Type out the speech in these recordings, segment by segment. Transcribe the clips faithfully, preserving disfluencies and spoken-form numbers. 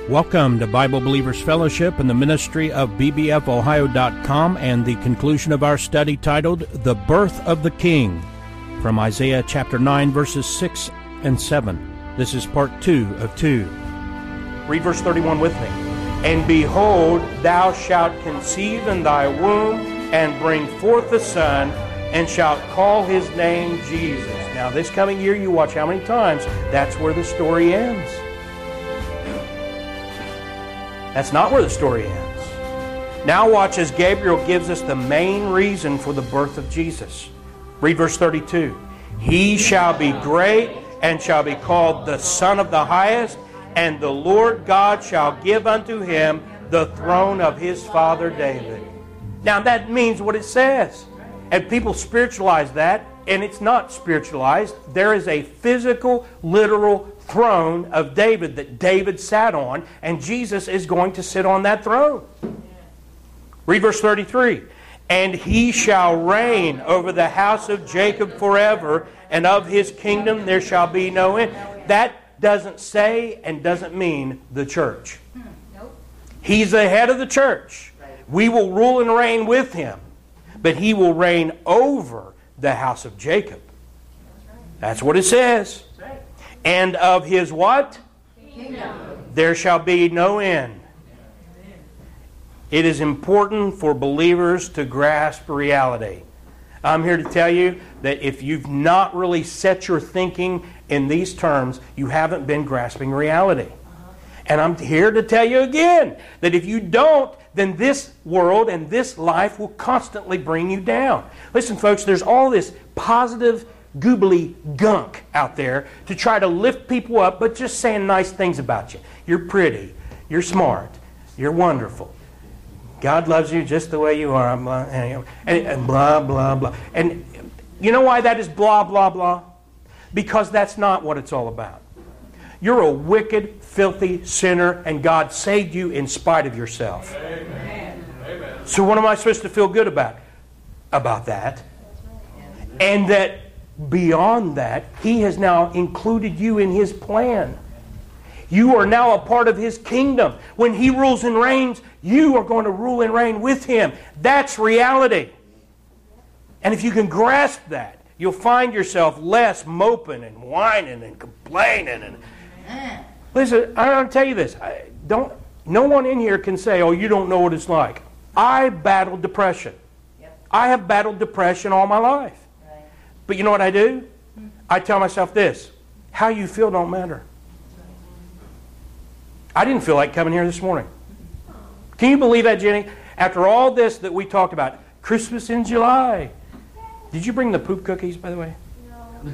Welcome to Bible Believers Fellowship and the ministry of B B F Ohio dot com and the conclusion of our study titled The Birth of the King from Isaiah chapter nine verses six and seven. This is part two of two. Read verse thirty-one with me. And behold, thou shalt conceive in thy womb and bring forth a son, and shalt call his name Jesus. Now this coming year you watch how many times that's where the story ends. That's not where the story ends. Now watch as Gabriel gives us the main reason for the birth of Jesus. Read verse thirty-two. He shall be great and shall be called the Son of the Highest, and the Lord God shall give unto him the throne of his father David. Now that means what it says. And people spiritualize that, and it's not spiritualized. There is a physical, literal throne of David that David sat on, and Jesus is going to sit on that throne. Read verse thirty-three. And he shall reign over the house of Jacob forever, and of his kingdom there shall be no end. That doesn't say and doesn't mean the church. He's the head of the church. We will rule and reign with him, but he will reign over the house of Jacob. That's what it says. And of his what? Kingdom. There shall be no end. It is important for believers to grasp reality. I'm here to tell you that if you've not really set your thinking in these terms, you haven't been grasping reality. And I'm here to tell you again that if you don't, then this world and this life will constantly bring you down. Listen, folks, there's all this positive, goobly gunk out there to try to lift people up, but just saying nice things about you. You're pretty. You're smart. You're wonderful. God loves you just the way you are. And, and blah, blah, blah. And you know why that is blah, blah, blah? Because that's not what it's all about. You're a wicked, filthy sinner, and God saved you in spite of yourself. Amen. So what am I supposed to feel good about? About that. And that beyond that, He has now included you in His plan. You are now a part of His kingdom. When He rules and reigns, you are going to rule and reign with Him. That's reality. And if you can grasp that, you'll find yourself less moping and whining and complaining. And listen, I want to tell you this. I don't. No one in here can say, "Oh, you don't know what it's like." I battled depression. Yep. I have battled depression all my life. Right. But you know what I do? I tell myself this: how you feel don't matter. I didn't feel like coming here this morning. Can you believe that, Jenny? After all this that we talked about, Christmas in July. Did you bring the poop cookies, by the way? No.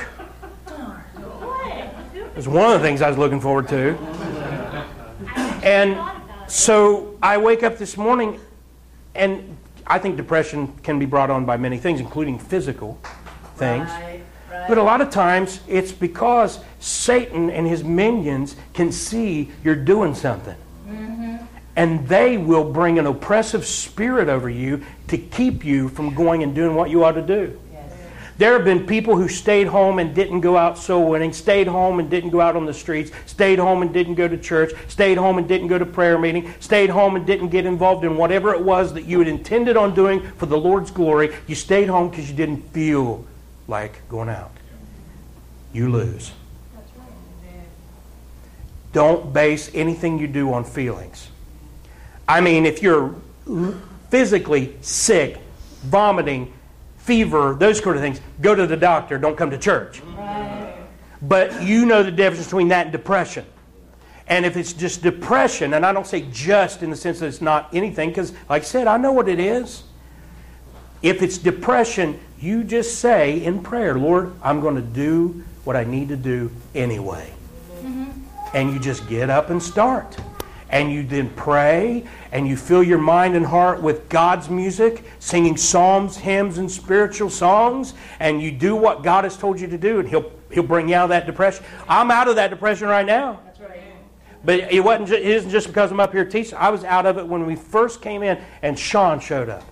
It was one of the things I was looking forward to. And so I wake up this morning, and I think depression can be brought on by many things, including physical things. Right, right. But a lot of times it's because Satan and his minions can see you're doing something. Mm-hmm. And they will bring an oppressive spirit over you to keep you from going and doing what you ought to do. Yes. There have been people who stayed home and didn't go out soul winning, stayed home and didn't go out on the streets, stayed home and didn't go to church, stayed home and didn't go to prayer meeting, stayed home and didn't get involved in whatever it was that you had intended on doing for the Lord's glory. You stayed home because you didn't feel like going out. You lose. That's right. Don't base anything you do on feelings. I mean, if you're physically sick, vomiting, fever, those sort of things, go to the doctor. Don't come to church. Right. But you know the difference between that and depression. And if it's just depression, and I don't say just in the sense that it's not anything, because like I said, I know what it is. If it's depression, you just say in prayer, Lord, I'm going to do what I need to do anyway. Mm-hmm. And you just get up and start. And you then pray, and you fill your mind and heart with God's music, singing psalms, hymns, and spiritual songs, and you do what God has told you to do, and He'll He'll bring you out of that depression. I'm out of that depression right now. That's right. But it wasn't. It isn't just because I'm up here teaching. I was out of it when we first came in, and Sean showed up.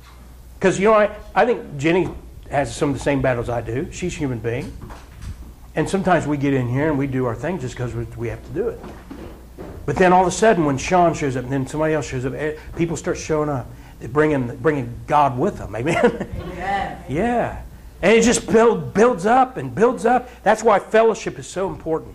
Because you know, I, I think Jenny has some of the same battles I do. She's a human being. And sometimes we get in here and we do our thing just because we have to do it. But then all of a sudden when Sean shows up and then somebody else shows up, people start showing up. They're bringing, bringing God with them. Amen? Amen. Yeah. And it just build, builds up and builds up. That's why fellowship is so important.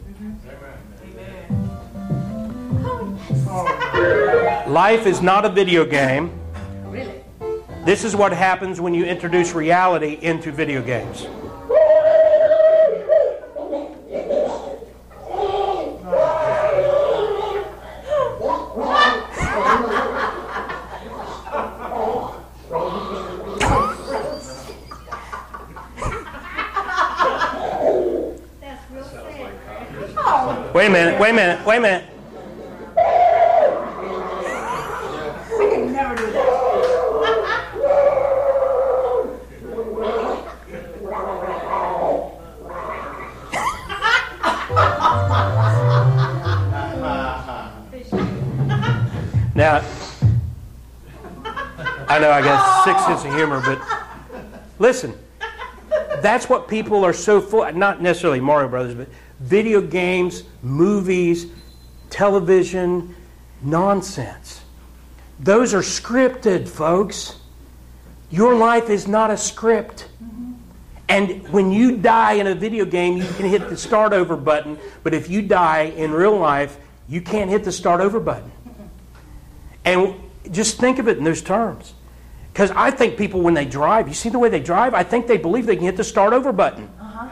Amen. Life is not a video game. Really? This is what happens when you introduce reality into video games. Wait a minute, wait a minute, wait a minute. We can never do that. Now, I know I got a sick sense of humor, but listen, that's what people are so full, not necessarily Mario Brothers, but video games, movies, television, nonsense. Those are scripted, folks. Your life is not a script. Mm-hmm. And when you die in a video game, you can hit the start over button. But if you die in real life, you can't hit the start over button. Mm-hmm. And just think of it in those terms. Because I think people, when they drive, you see the way they drive? I think they believe they can hit the start over button. Uh-huh.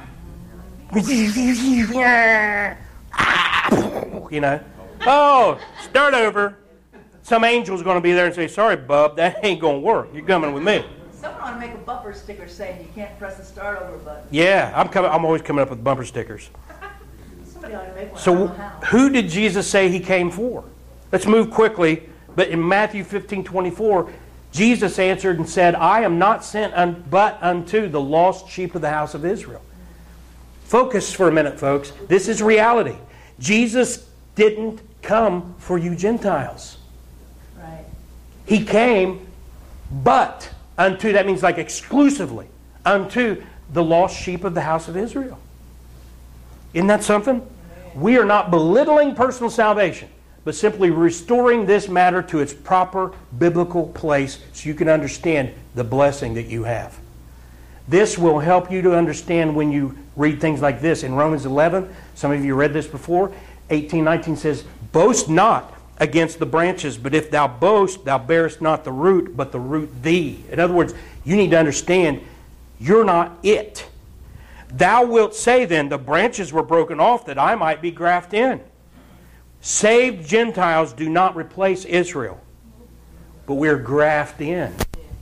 You know, oh, start over. Some angel's going to be there and say, sorry, bub, that ain't going to work. You're coming with me. Someone ought to make a bumper sticker saying you can't press the start over button. Yeah, I'm coming. I'm always coming up with bumper stickers. Somebody ought to make one. So who did Jesus say he came for? Let's move quickly. But in Matthew fifteen twenty-four, Jesus answered and said, I am not sent un- but unto the lost sheep of the house of Israel. Focus for a minute, folks. This is reality. Jesus didn't come for you Gentiles. Right. He came but unto, that means like exclusively, unto the lost sheep of the house of Israel. Isn't that something? We are not belittling personal salvation, but simply restoring this matter to its proper biblical place so you can understand the blessing that you have. This will help you to understand when you read things like this. In Romans eleven, some of you read this before, eighteen, nineteen says, boast not against the branches, but if thou boast, thou bearest not the root, but the root thee. In other words, you need to understand you're not it. Thou wilt say then, the branches were broken off that I might be grafted in. Saved Gentiles do not replace Israel, but we're grafted in.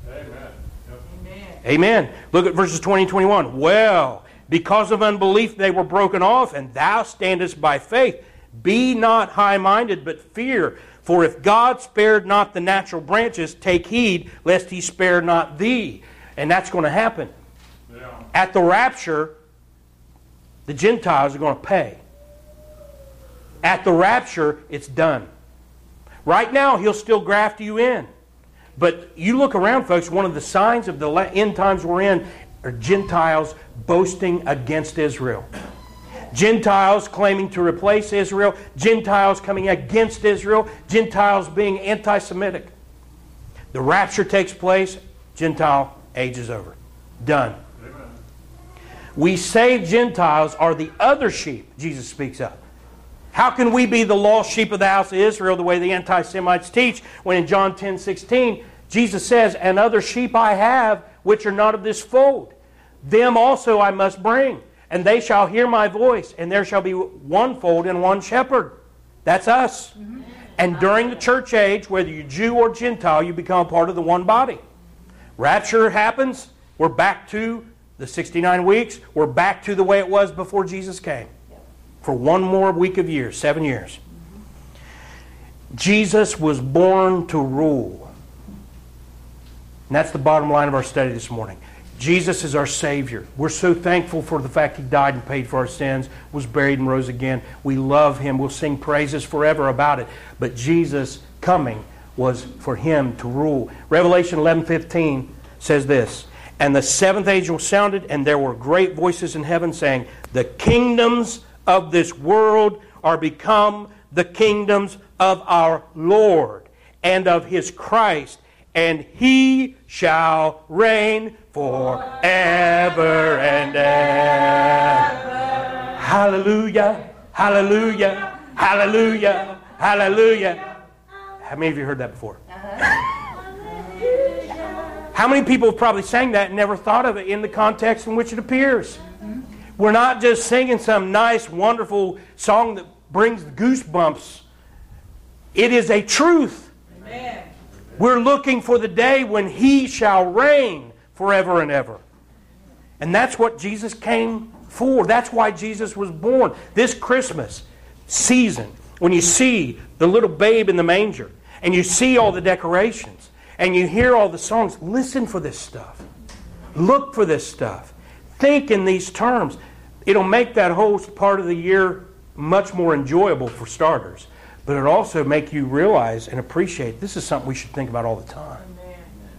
Amen. Look at verses twenty and twenty-one. Well, because of unbelief they were broken off, and thou standest by faith. Be not high-minded, but fear. For if God spared not the natural branches, take heed lest he spare not thee. And that's going to happen. Yeah. At the rapture, the Gentiles are going to pay. At the rapture, it's done. Right now, he'll still graft you in. But you look around, folks, one of the signs of the end times we're in are Gentiles boasting against Israel. Gentiles claiming to replace Israel. Gentiles coming against Israel. Gentiles being anti-Semitic. The rapture takes place. Gentile age is over. Done. Amen. We saved Gentiles are the other sheep Jesus speaks of. How can we be the lost sheep of the house of Israel the way the anti-Semites teach when in John ten sixteen Jesus says, and other sheep I have which are not of this fold. Them also I must bring, and they shall hear my voice, and there shall be one fold and one shepherd. That's us. Mm-hmm. And during the church age, whether you're Jew or Gentile, you become a part of the one body. Rapture happens, we're back to the sixty-nine weeks, we're back to the way it was before Jesus came. For one more week of years, seven years. Mm-hmm. Jesus was born to rule. And that's the bottom line of our study this morning. Jesus is our Savior. We're so thankful for the fact He died and paid for our sins, was buried and rose again. We love Him. We'll sing praises forever about it. But Jesus coming was for Him to rule. Revelation eleven fifteen says this, And the seventh angel sounded, and there were great voices in heaven saying, the kingdoms of this world are become the kingdoms of our Lord and of His Christ, and He shall reign forever and ever. Hallelujah, hallelujah, hallelujah, hallelujah. How many of you heard that before? How many people have probably sang that and never thought of it in the context in which it appears? We're not just singing some nice, wonderful song that brings goosebumps. It is a truth. Amen. We're looking for the day when He shall reign forever and ever. And that's what Jesus came for. That's why Jesus was born. This Christmas season, when you see the little babe in the manger, and you see all the decorations, and you hear all the songs, listen for this stuff. Look for this stuff. Think in these terms. It'll make that whole part of the year much more enjoyable for starters. But it'll also make you realize and appreciate this is something we should think about all the time. Amen.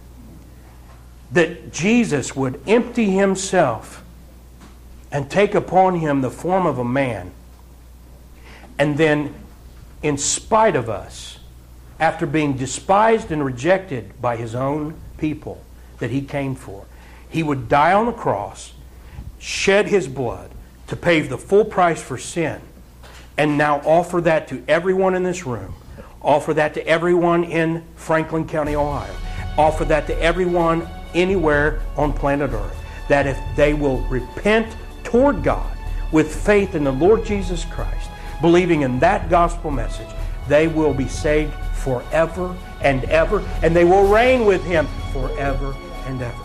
That Jesus would empty Himself and take upon Him the form of a man. And then, in spite of us, after being despised and rejected by His own people that He came for, He would die on the cross, shed His blood to pay the full price for sin, and now offer that to everyone in this room, offer that to everyone in Franklin County, Ohio, offer that to everyone anywhere on planet Earth, that if they will repent toward God with faith in the Lord Jesus Christ, believing in that gospel message, they will be saved forever and ever, and they will reign with Him forever and ever.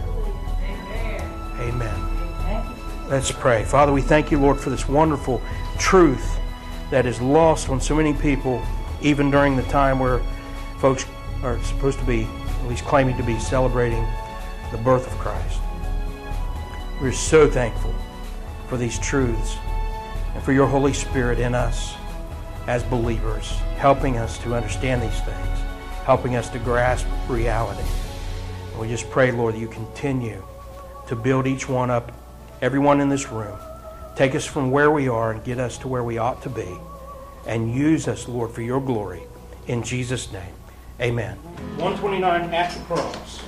Amen. Amen. Let's pray. Father, we thank You, Lord, for this wonderful truth that is lost on so many people, even during the time where folks are supposed to be, at least claiming to be, celebrating the birth of Christ. We're so thankful for these truths and for Your Holy Spirit in us as believers, helping us to understand these things, helping us to grasp reality. And we just pray, Lord, that You continue to build each one up, everyone in this room. Take us from where we are and get us to where we ought to be. And use us, Lord, for Your glory. In Jesus' name, amen. one twenty-nine at the cross.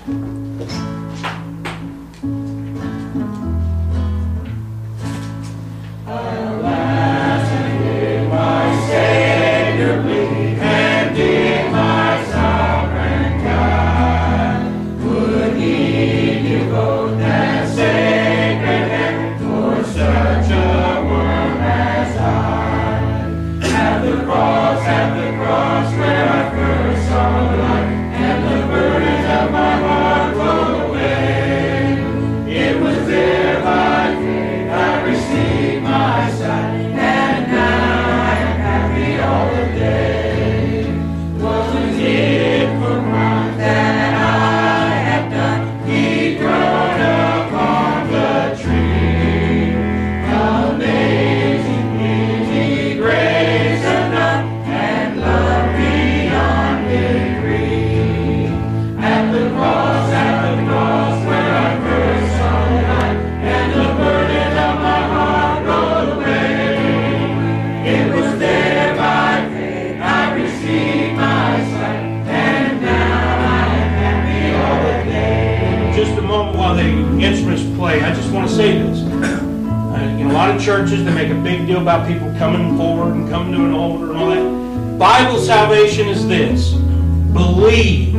Alas, and did my Savior bleed, and did my sovereign God, would He devote that sacred hand for such a worm as I? At the cross, at the cross, where I first saw light, and the burdens of my heart rolled away. It was there by faith I received my sight, and now I am happy all the day. What was it for crime that I have done? He groaned upon the tree. Amazing pity, grace enough, and love beyond degree. At the cross, at the cross, where I first saw light, and the burden of my heart rolled away. It was there by faith I received my sight, and now I am happy all the day. Just a moment while the instruments play, I just want to say this. Uh, in a lot of churches, they make a big deal about people coming forward and coming to an altar and all that. Bible salvation is this: believe.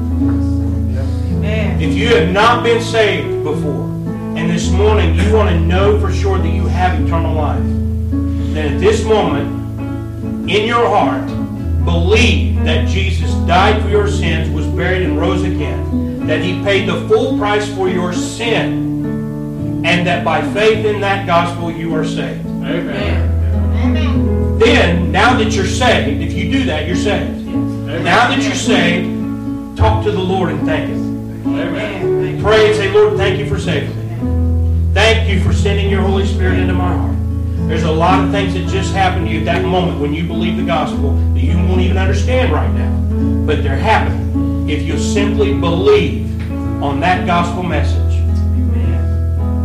Amen. If you have not been saved before, and this morning you want to know for sure that you have eternal life, then at this moment, in your heart, believe that Jesus died for your sins, was buried, and rose again, that He paid the full price for your sin, and that by faith in that gospel you are saved. Amen. Amen. Then, now that you're saved, if you do that, you're saved. Amen. Now that you're saved, talk to the Lord and thank Him. Amen. Pray and say, Lord, thank You for saving me. Thank You for sending Your Holy Spirit into my heart. There's a lot of things that just happen to you at that moment when you believe the gospel that you won't even understand right now. But they're happening if you simply believe on that gospel message.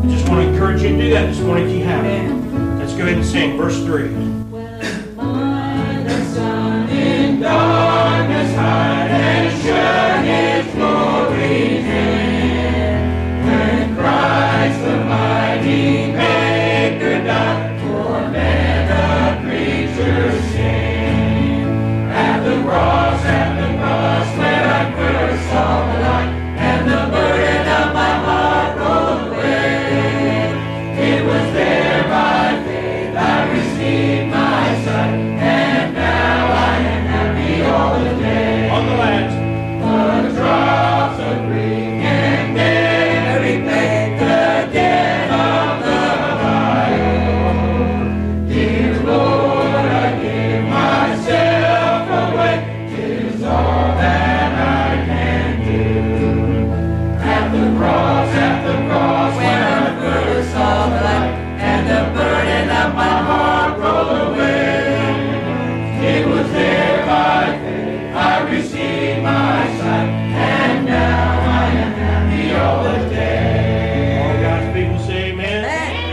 I just want to encourage you to do that this morning if you haven't. Let's go ahead and sing verse three. When my the sun in darkness hide and shut his glory in, when Christ the mighty Maker died for men a creature's sin, at the cross, at the cross where I first saw the light, and the burden of my heart rolled away. It was there by faith I received my sight, and now I am happy all the day. On the last. The drops of grief and every pain, the death of the fire. Dear Lord, I give myself away, 'tis all that I can do. At the cross, at the cross, where I first saw the light, and the burden of my heart rolled away. It was there by faith I received my sight, and now I am happy all the day. All God's people say amen.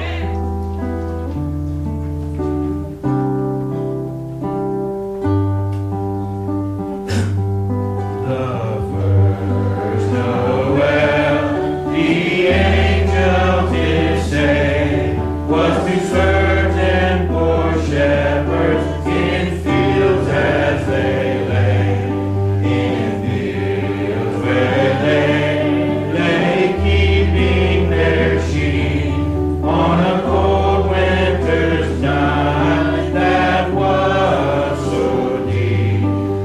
The first Noel, the angels did say, was to certain poor shepherds in fields as they lay, in fields where they lay keeping their sheep on a cold winter's night that was so deep.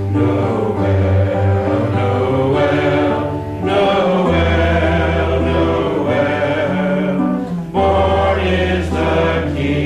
Noel, Noel, Noel, Noel, born is the King.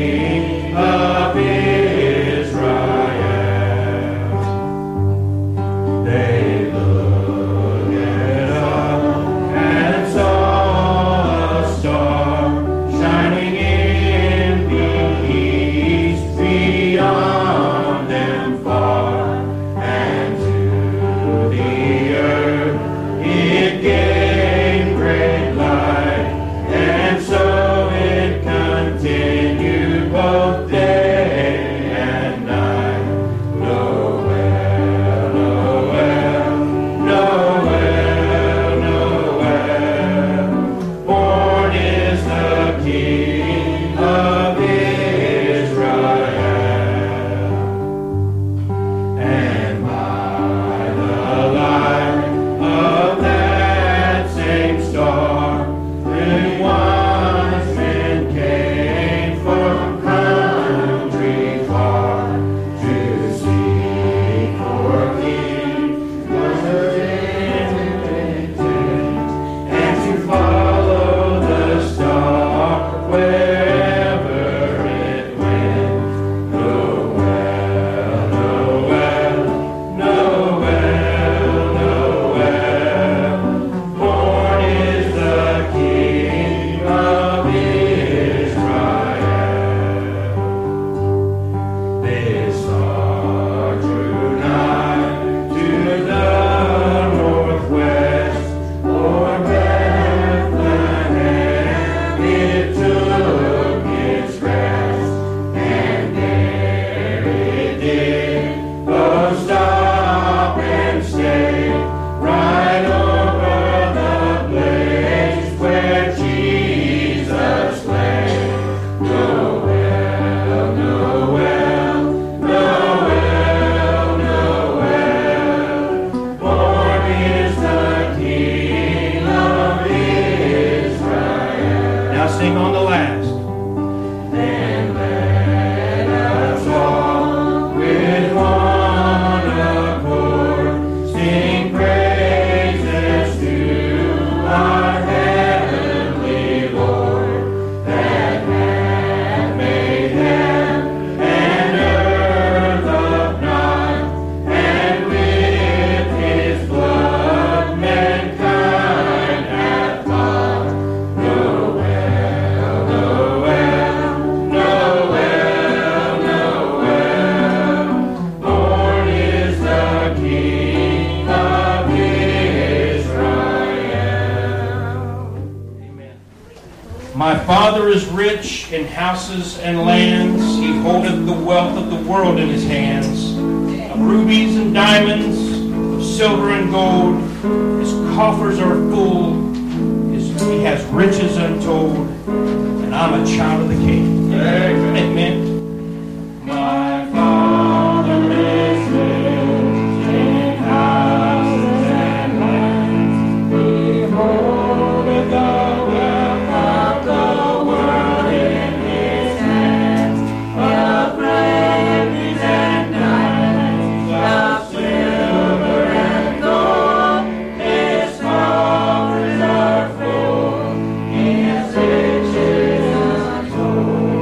rich in houses and lands. He holdeth the wealth of the world in his hands, of rubies and diamonds, of silver and gold. His coffers are full. His, he has riches untold. And I'm a child of the King. Amen. Amen. My Father is rich in houses and lands. He holdeth the wealth of the world in his hands, of rubies and diamonds, of silver and gold. His coffers are full. His riches untold.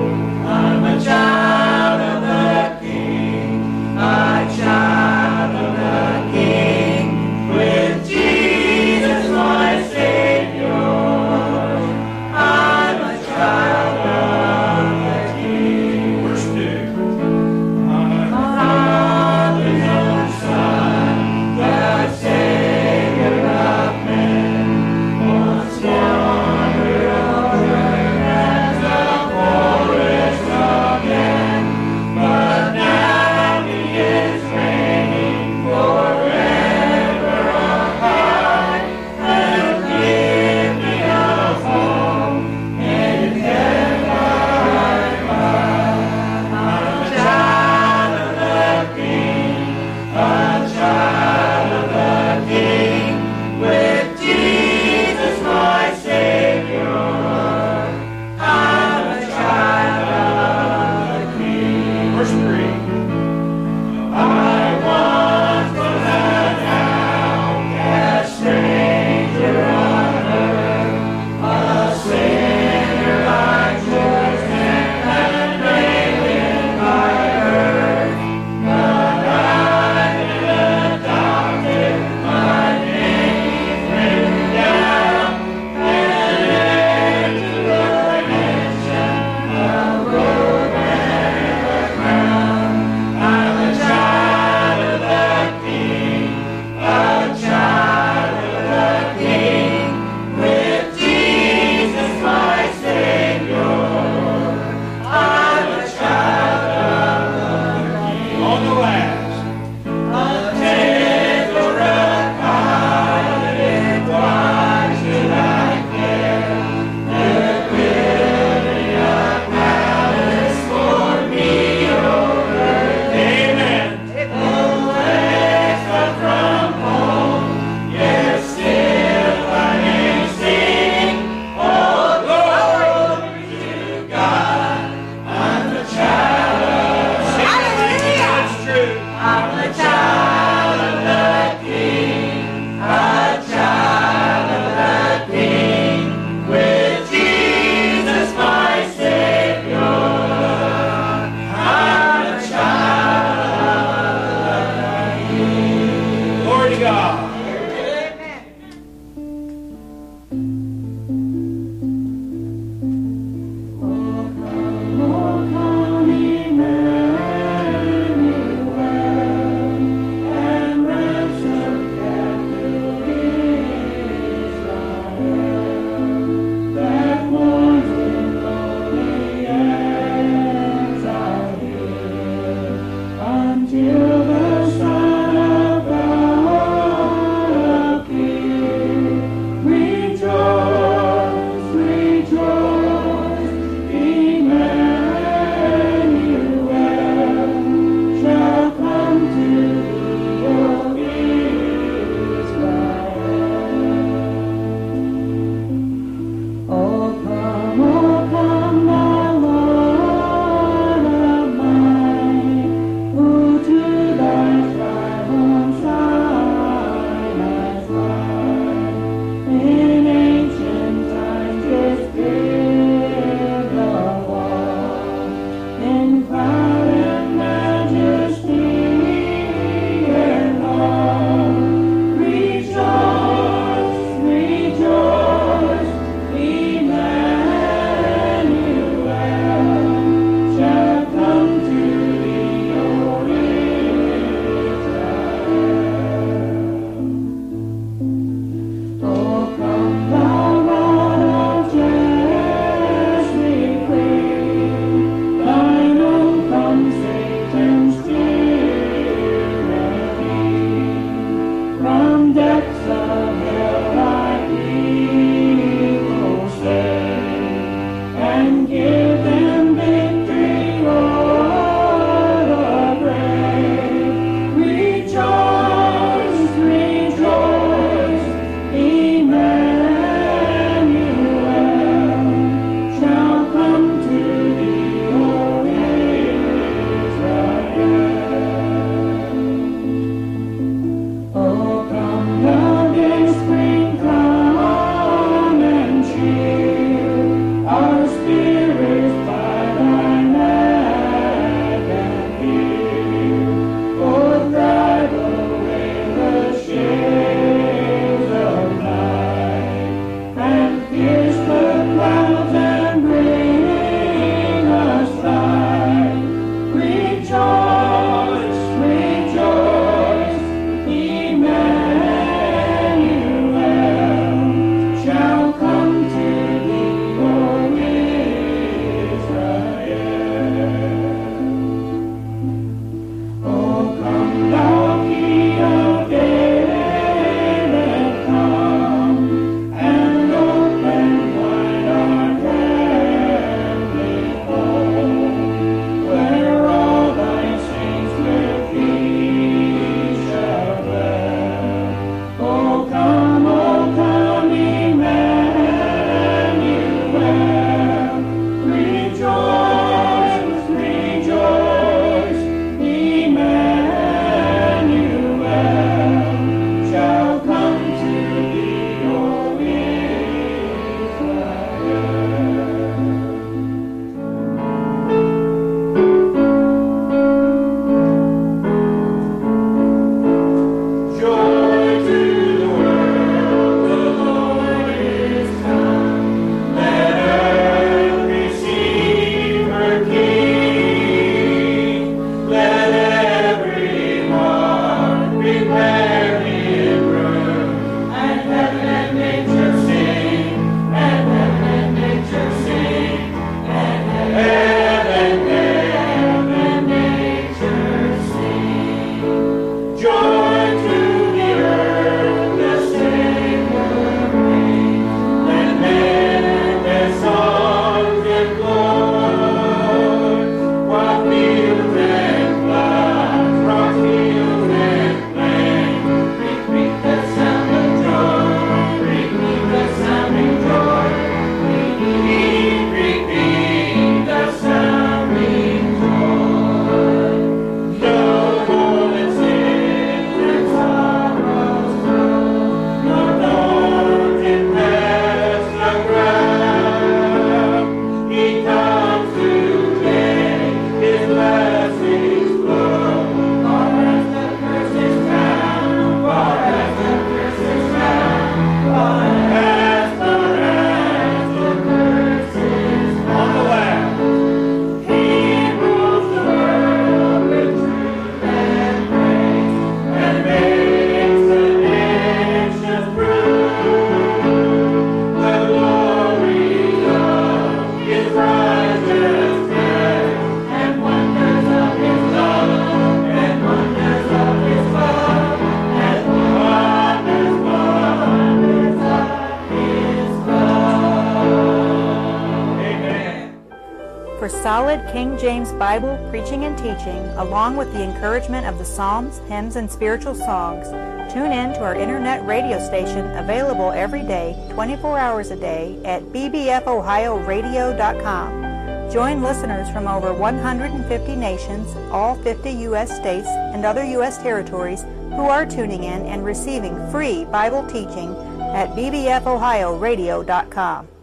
solid King James Bible preaching and teaching, along with the encouragement of the Psalms, hymns, and spiritual songs, tune in to our internet radio station, available every day, twenty-four hours a day, at b b f ohio radio dot com. Join listeners from over one hundred fifty nations, all fifty U S states, and other U S territories who are tuning in and receiving free Bible teaching at b b f ohio radio dot com.